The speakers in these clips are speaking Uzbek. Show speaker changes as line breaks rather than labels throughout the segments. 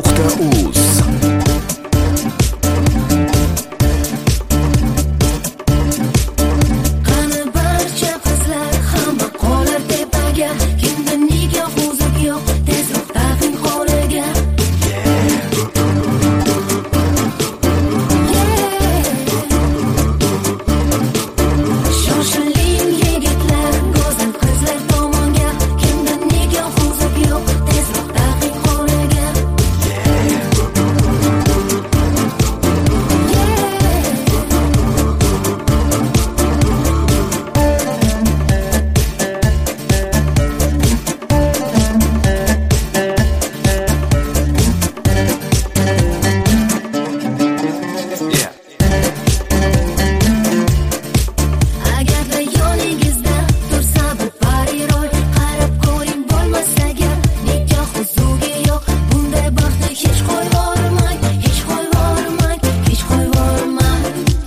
samrian.uz.
Qani barcha qizlar hamma qolar tepaga, kimda nikoh o'zak yo'q, tezroq taqing qo'liga. Shoshiling yigitlar, go'zal qizlar tomonga, kimda nikoh o'zak yo'q, tezroq taqing qo'liga. Agarda yoningizda tursa bu pariroy, qarab ko'ring bo'lmasa agar nikoh uzugi yo'q, bunday baxtni hech qo'yvormang, hech qo'yvormang, hech qo'yvormang.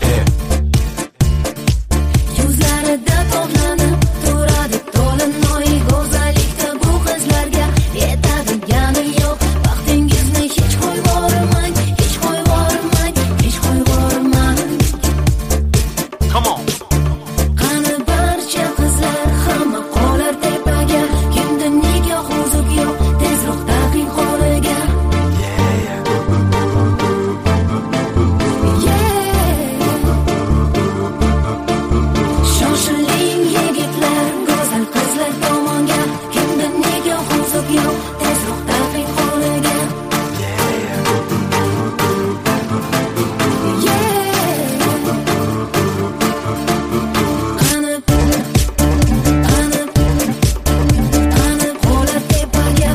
Yuzlarida to'planib turadi to'linoy go'zallikda bu qizlarga yetadigani yo'q, baxtingizni hech qo'yvormang, hech qo'yvormang, hech qo'yvormang. Qani barcha qizlar hamma qolar tepaga, kimda nikoh o'zak yo'q, tezroq taqing qo'liga. Shoshiling yigitlar, go'zal qizlar tomonga, kimda nikoh o'zak yo'q, tezroq taqing qo'liga. Qani qo'lar tepaga,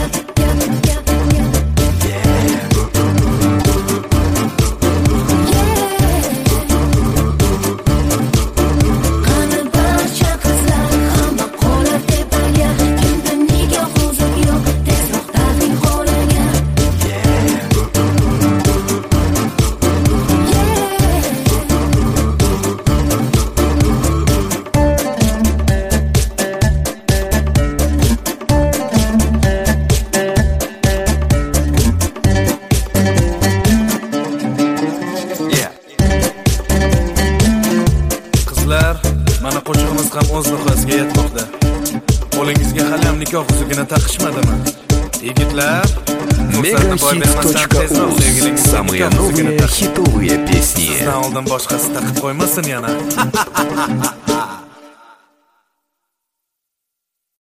qani barcha qizlar hamma qo'lar tepaga, kimda nikoh o'zak yo'q, tezroq taqing qo'liga.
Qizlar, mana qo'shig'imiz ham o'z nihoyasiga yetmoqda. Qo'lingizga hali ham nikoh uzugini taqishmadimi? Yigitlar, fursatni boy bermasdan tezroq
Megahit.uz.
sevgilingizga
Самые
nikoh uzugini
новые
taqing.
хитовые песни.
Sizdan oldin boshqasi taqib qo'ymasin yana.